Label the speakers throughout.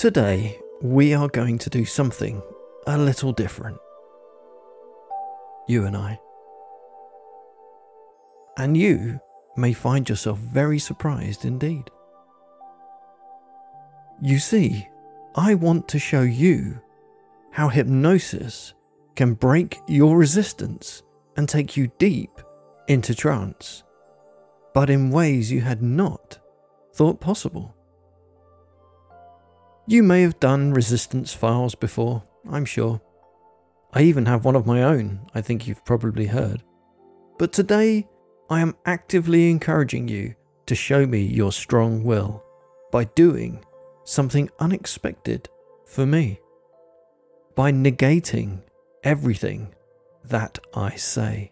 Speaker 1: Today, we are going to do something a little different. You and I. And you may find yourself very surprised indeed. You see, I want to show you how hypnosis can break your resistance and take you deep into trance, but in ways you had not thought possible. You may have done resistance files before, I'm sure. I even have one of my own, I think you've probably heard. But today, I am actively encouraging you to show me your strong will by doing something unexpected for me. By negating everything that I say.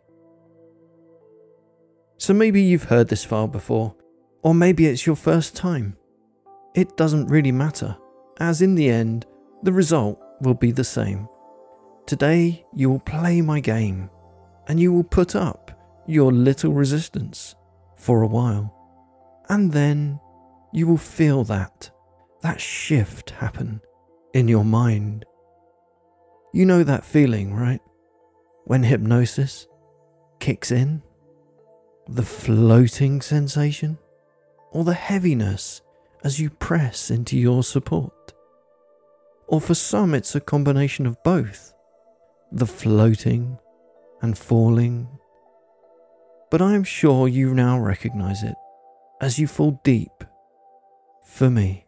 Speaker 1: So maybe you've heard this file before, or maybe it's your first time. It doesn't really matter, as in the end, the result will be the same. Today, you will play my game, and you will put up your little resistance for a while. And then you will feel that shift happen in your mind. You know that feeling, right? When hypnosis kicks in? The floating sensation? Or the heaviness as you press into your support? Or for some it's a combination of both, the floating and falling. But I am sure you now recognize it as you fall deep for me.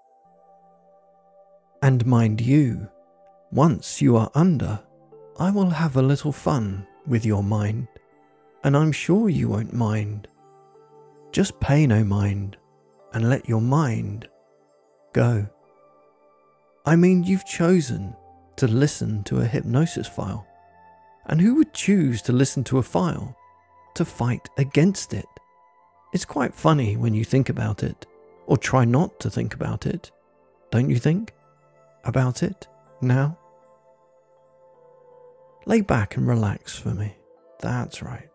Speaker 1: And mind you, once you are under, I will have a little fun with your mind, and I'm sure you won't mind. Just pay no mind and let your mind go. I mean, you've chosen to listen to a hypnosis file, and who would choose to listen to a file to fight against it? It's quite funny when you think about it, or try not to think about it, don't you think? About it now? Lay back and relax for me. That's right.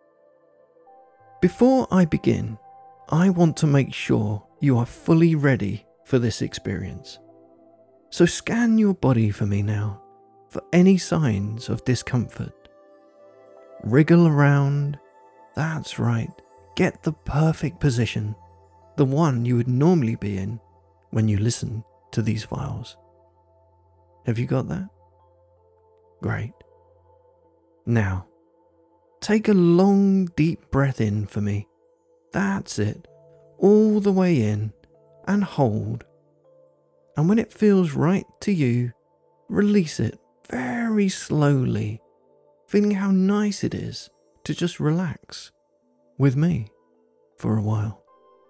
Speaker 1: Before I begin, I want to make sure you are fully ready for this experience. So scan your body for me now for any signs of discomfort. Wriggle around. That's right. Get the perfect position, the one you would normally be in when you listen to these files. Have you got that? Great. Now, take a long deep breath in for me. That's it. All the way in and hold. And when it feels right to you, release it very slowly, feeling how nice it is to just relax with me for a while.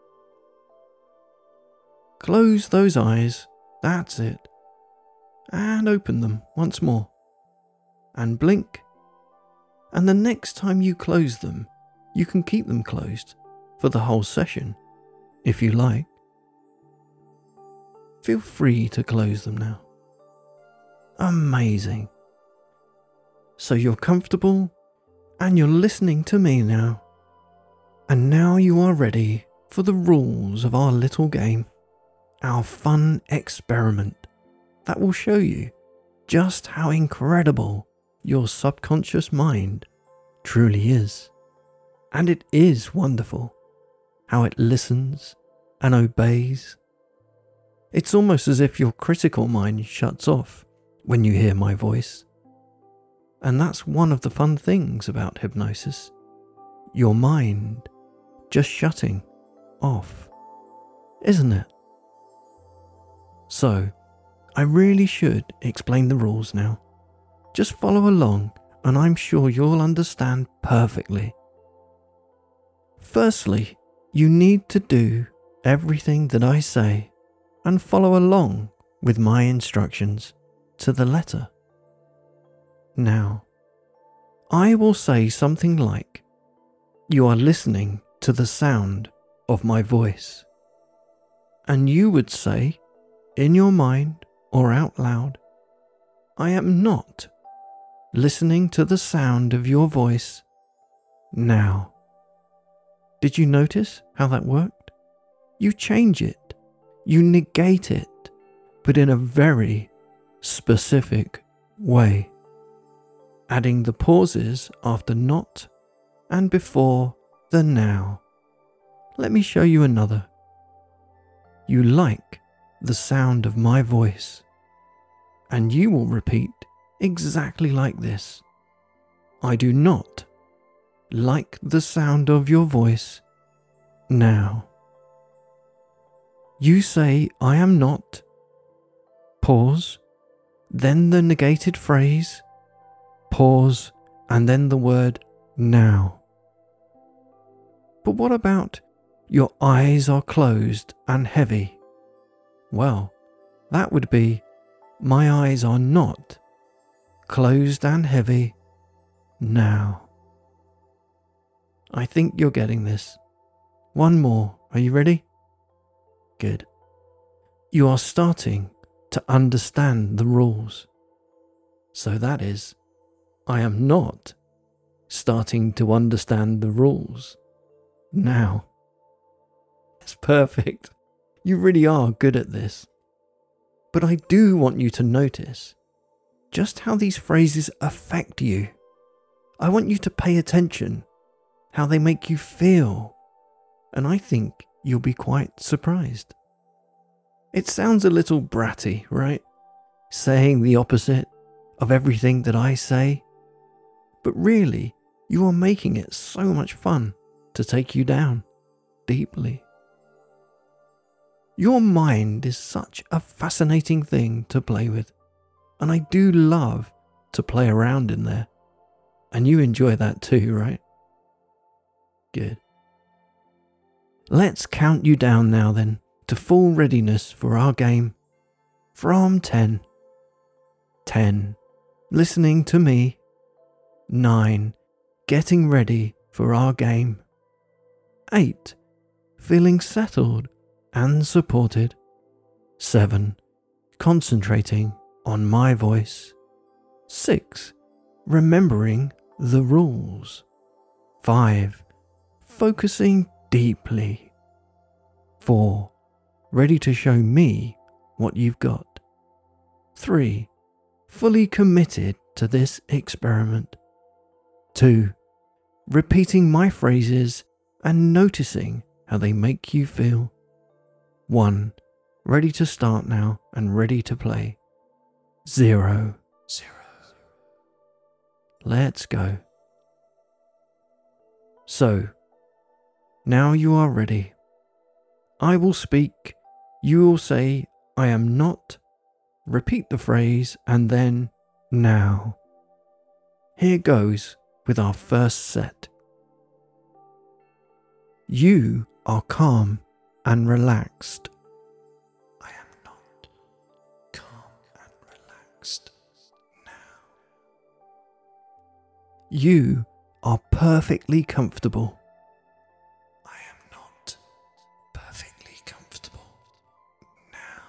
Speaker 1: Close those eyes. That's it. And open them once more. And blink. And the next time you close them, you can keep them closed for the whole session, if you like. Feel free to close them now. Amazing. So you're comfortable and you're listening to me now. And now you are ready for the rules of our little game, our fun experiment that will show you just how incredible your subconscious mind truly is. And it is wonderful how it listens and obeys. It's almost as if your critical mind shuts off when you hear my voice. And that's one of the fun things about hypnosis. Your mind just shutting off, isn't it? So, I really should explain the rules now. Just follow along and I'm sure you'll understand perfectly. Firstly, you need to do everything that I say and follow along with my instructions to the letter. Now, I will say something like, you are listening to the sound of my voice. And you would say, in your mind or out loud, I am not listening to the sound of your voice now. Did you notice how that worked? You change it, you negate it, but in a very specific way, adding the pauses after not and before the now. Let me show you another. You like the sound of my voice, and you will repeat exactly like this. I do not like the sound of your voice now. You say I am not, pause, then the negated phrase, pause, and then the word now. But what about your eyes are closed and heavy? Well, that would be my eyes are not closed and heavy now. I think you're getting this. One more. Are you ready? Good. You are starting to understand the rules. So that is, I am not starting to understand the rules now. It's perfect. You really are good at this. But I do want you to notice just how these phrases affect you. I want you to pay attention, how they make you feel, and I think you'll be quite surprised. It sounds a little bratty, right? Saying the opposite of everything that I say. But really, you are making it so much fun to take you down deeply. Your mind is such a fascinating thing to play with, and I do love to play around in there. And you enjoy that too, right? Good. Let's count you down now then to full readiness for our game. From 10. 10. Listening to me. 9. Getting ready for our game. 8. Feeling settled and supported. 7. Concentrating on my voice. 6. Remembering the rules. 5. Focusing deeply. 4. Ready to show me what you've got. 3. Fully committed to this experiment. 2. Repeating my phrases and noticing how they make you feel. 1. Ready to start now and ready to play. 0. Let's go. So, now you are ready. I will speak, you will say, I am not, repeat the phrase, and then, now. Here goes with our first set. You are calm and relaxed. I am not calm and relaxed now. You are perfectly comfortable. I am not perfectly comfortable now.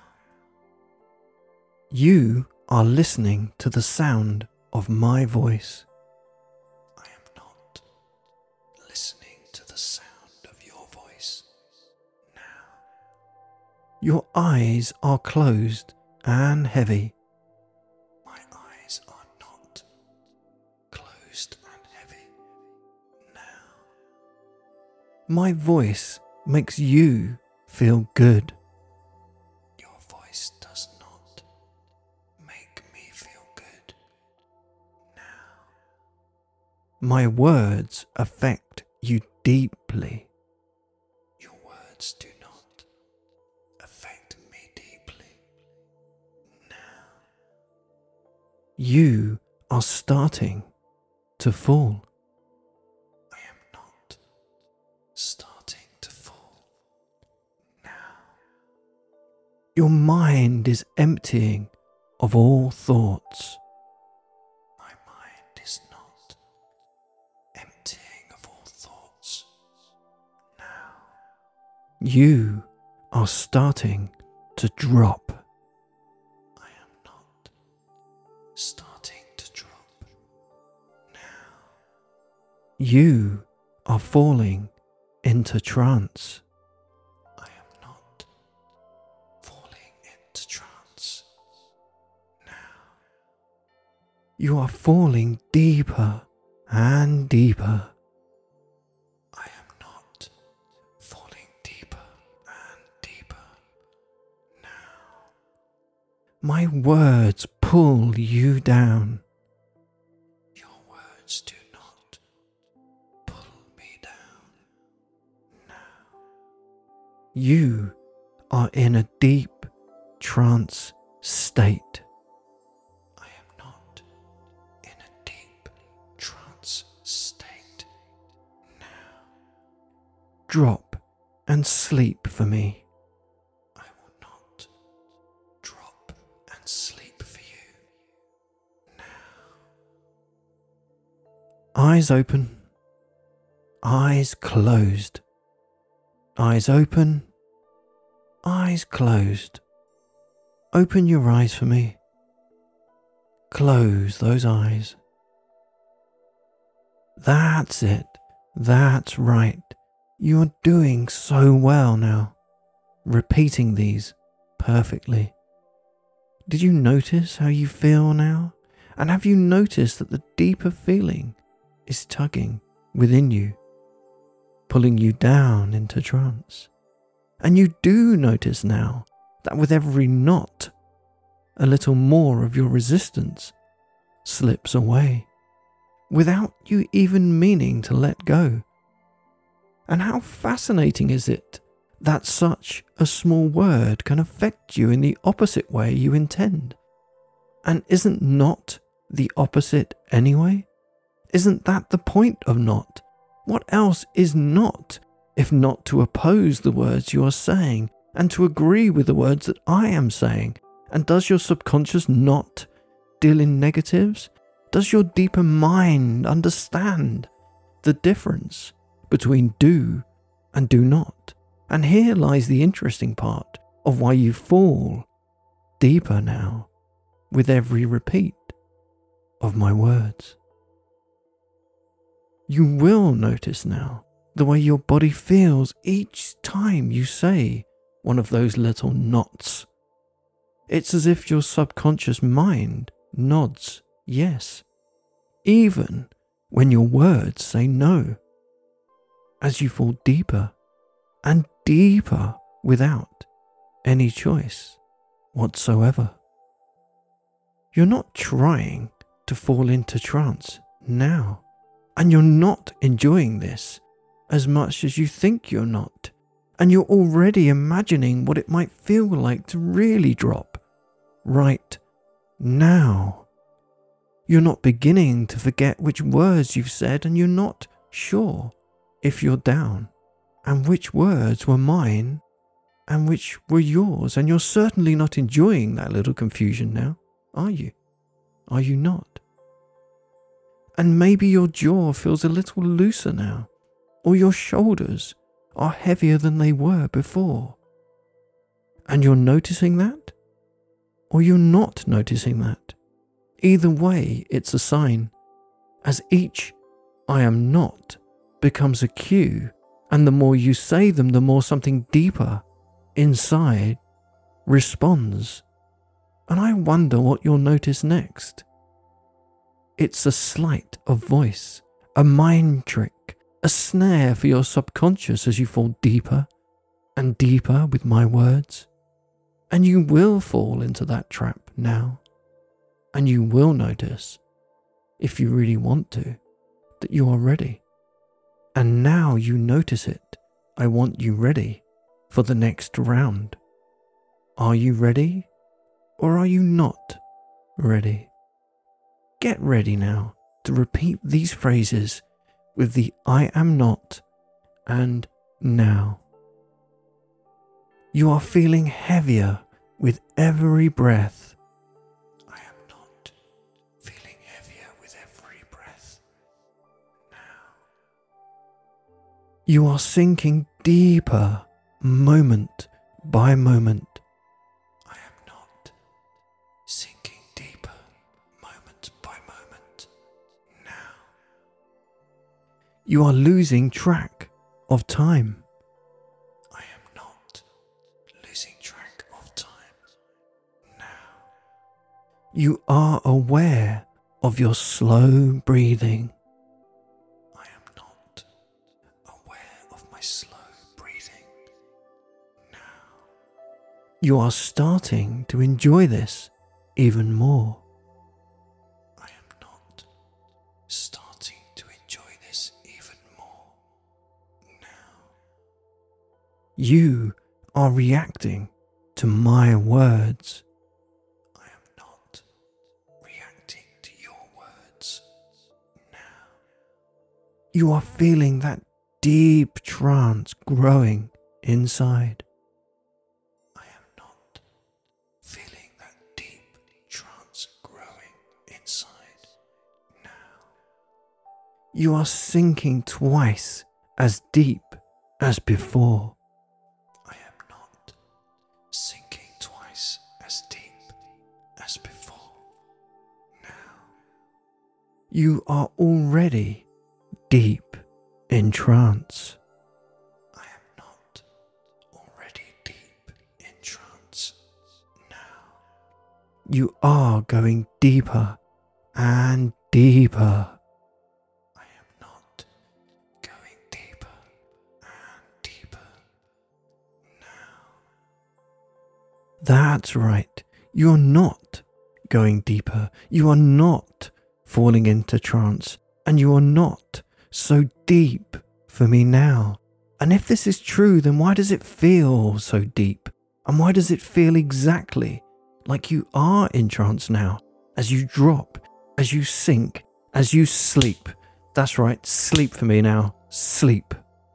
Speaker 1: You are listening to the sound of my voice. I am not listening to the sound of your voice now. Your eyes are closed and heavy. My eyes are not closed and heavy now. My voice makes you feel good. Your voice does not make me feel good now. My words affect you deeply. Your words do not affect me deeply now. You are starting to fall. I am not starting to fall now. Your mind is emptying of all thoughts. My mind is not emptying of all thoughts now. You are starting to drop. I am not starting to drop now. You are falling into trance. I am not falling into trance You are falling deeper and deeper. I am not falling deeper and deeper now. My words pull you down. Your words do not pull me down now. You are in a deep trance state. I am not in a deep trance state now. Drop and sleep for me. I will not drop and sleep for you now. Eyes open, eyes closed. Eyes open, eyes closed. Open your eyes for me. Close those eyes. That's it. That's right. You're doing so well now, repeating these perfectly. Did you notice how you feel now? And have you noticed that the deeper feeling is tugging within you, pulling you down into trance? And you do notice now that with every knot, a little more of your resistance slips away, without you even meaning to let go. And how fascinating is it that such a small word can affect you in the opposite way you intend? And isn't not the opposite anyway? Isn't that the point of not? What else is not, if not to oppose the words you are saying and to agree with the words that I am saying? And does your subconscious not deal in negatives? Does your deeper mind understand the difference between do and do not? And here lies the interesting part of why you fall deeper now with every repeat of my words. You will notice now the way your body feels each time you say one of those little nots. It's as if your subconscious mind nods yes, even when your words say no, as you fall deeper and deeper without any choice whatsoever. You're not trying to fall into trance now, and you're not enjoying this as much as you think you're not, and you're already imagining what it might feel like to really drop right now. You're not beginning to forget which words you've said, and you're not sure if you're down and which words were mine and which were yours. And you're certainly not enjoying that little confusion now, are you? Are you not? And maybe your jaw feels a little looser now, or your shoulders are heavier than they were before. And you're noticing that? Or you're not noticing that? Either way, it's a sign, as each I am not becomes a cue, and the more you say them, the more something deeper inside responds. And I wonder what you'll notice next. It's a sleight of voice, a mind trick, a snare for your subconscious as you fall deeper and deeper with my words. And you will fall into that trap now. And you will notice, if you really want to, that you are ready. And now you notice it, I want you ready for the next round. Are you ready, or are you not ready? Get ready now to repeat these phrases with the I am not and now. You are feeling heavier with every breath. I am not feeling heavier with every breath now. You are sinking deeper moment by moment. I am not sinking deeper moment by moment now. You are losing track of time. I am not losing track of time now. You are aware of your slow breathing. I am not aware of my slow breathing now. You are starting to enjoy this even more. I am not starting to enjoy this even more now. You are reacting to my words. I am not reacting to your words now. You are feeling that deep trance growing inside. I am not feeling that deep trance growing inside now. You are sinking twice as deep as before. I am not sinking twice as deep as before now. You are already deep in trance. I am not already deep in trance now. You are going deeper and deeper. I am not going deeper and deeper now. That's right. You're not going deeper. You are not falling into trance. And you are not so deep for me now. And if this is true, then why does it feel so deep? And why does it feel exactly like you are in trance now? As you drop, as you sink, as you sleep. That's right, sleep for me now. Sleep.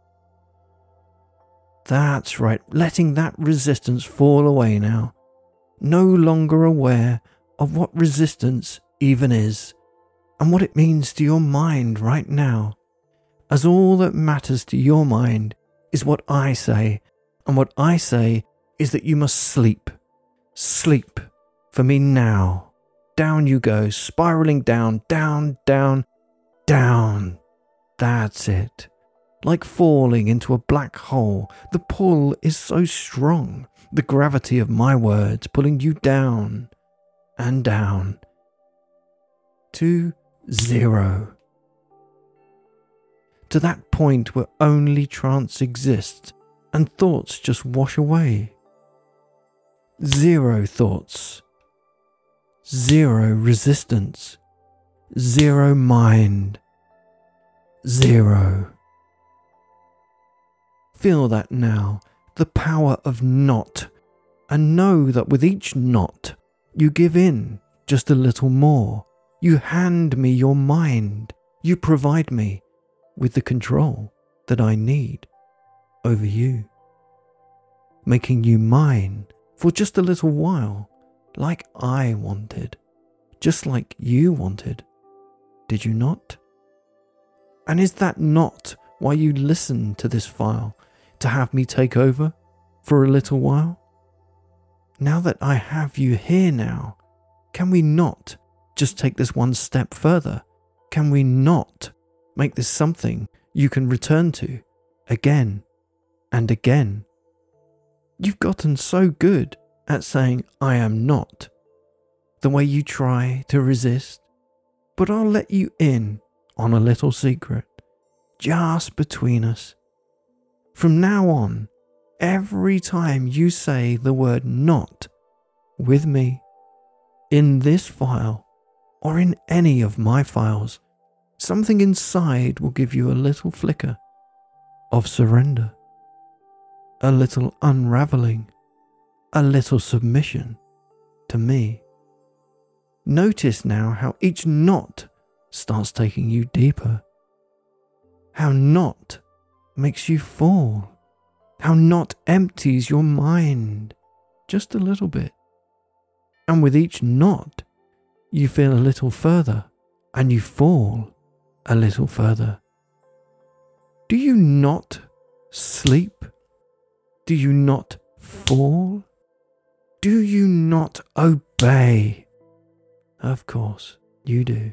Speaker 1: That's right, letting that resistance fall away now. No longer aware of what resistance even is, and what it means to your mind right now, as all that matters to your mind is what I say, and what I say is that you must sleep. Sleep for me now. Down you go, spiraling down, down, down, down. That's it. Like falling into a black hole. The pull is so strong. The gravity of my words pulling you down and down to zero. To that point where only trance exists and thoughts just wash away. Zero thoughts. Zero resistance. Zero mind. Zero. Feel that now, the power of not, and know that with each not, you give in just a little more. You hand me your mind. You provide me with the control that I need over you, making you mine for just a little while, like I wanted, just like you wanted. Did you not? And is that not why you listen to this file, to have me take over for a little while? Now that I have you here now, can we not just take this one step further? Can we not make this something you can return to again and again? You've gotten so good at saying I am not, the way you try to resist, but I'll let you in on a little secret, just between us. From now on, every time you say the word not with me, in this file, or in any of my files, something inside will give you a little flicker of surrender, a little unraveling, a little submission to me. Notice now how each not starts taking you deeper, how not makes you fall, how not empties your mind just a little bit. And with each not, you feel a little further, and you fall a little further. Do you not sleep? Do you not fall? Do you not obey? Of course you do.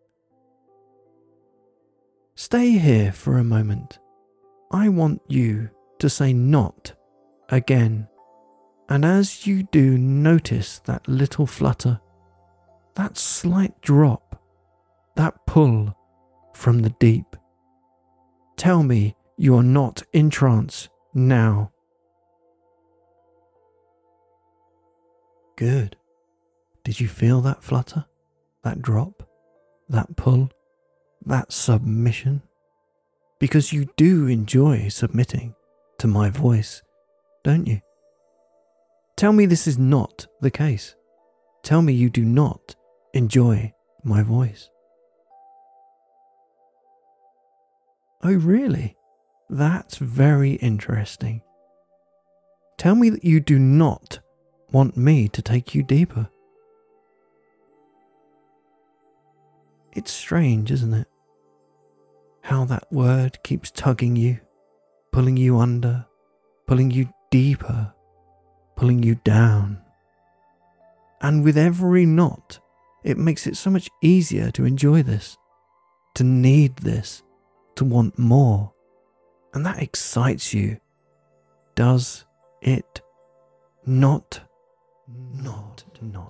Speaker 1: Stay here for a moment. I want you to say not again. And as you do, notice that little flutter, that slight drop that pull from the deep. Tell me you are not in trance now. Good. Did you feel that flutter? That drop? That pull? That submission? Because you do enjoy submitting to my voice, don't you? Tell me this is not the case. Tell me you do not enjoy my voice. Oh, really? That's very interesting. Tell me that you do not want me to take you deeper. It's strange, isn't it? How that word keeps tugging you, pulling you under, pulling you deeper, pulling you down. And with every knot, it makes it so much easier to enjoy this, to need this, to want more. And that excites you. Does it not? Not.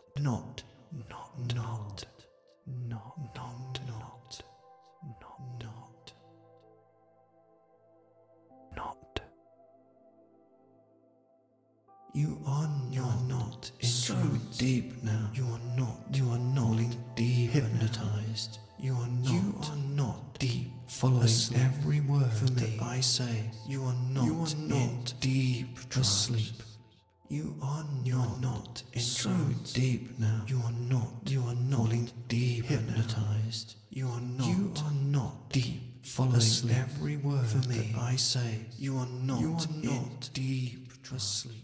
Speaker 1: You are not in so deep now. You are not falling deep, hypnotized. You are not deep, following every word that I say. You are not deep asleep. You are not in so deep now. You are not falling deep, hypnotized. You are not deep, following every word that I say. You are not deep asleep.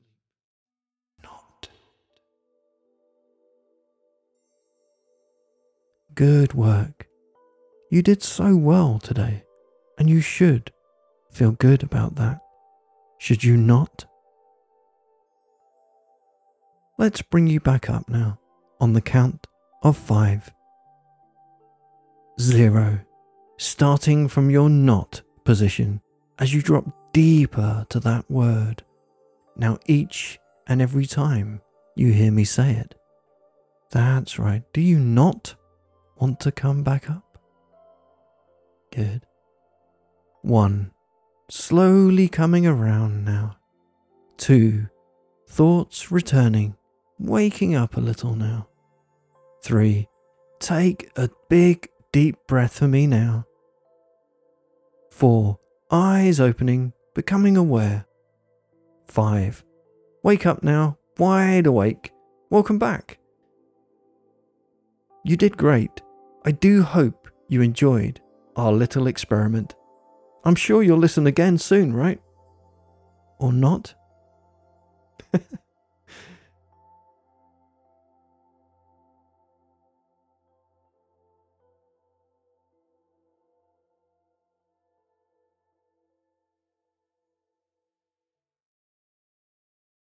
Speaker 1: Good work. You did so well today, and you should feel good about that. Should you not? Let's bring you back up now on the count of 5. 0. Starting from your not position as you drop deeper to that word. Now each and every time you hear me say it. That's right. Do you not want to come back up? Good. 1. Slowly coming around now. 2. Thoughts returning, waking up a little now. 3. Take a big deep breath for me now. 4. Eyes opening, becoming aware. 5. Wake up now, wide awake. Welcome back. You did great. I do hope you enjoyed our little experiment. I'm sure you'll listen again soon, right? Or not?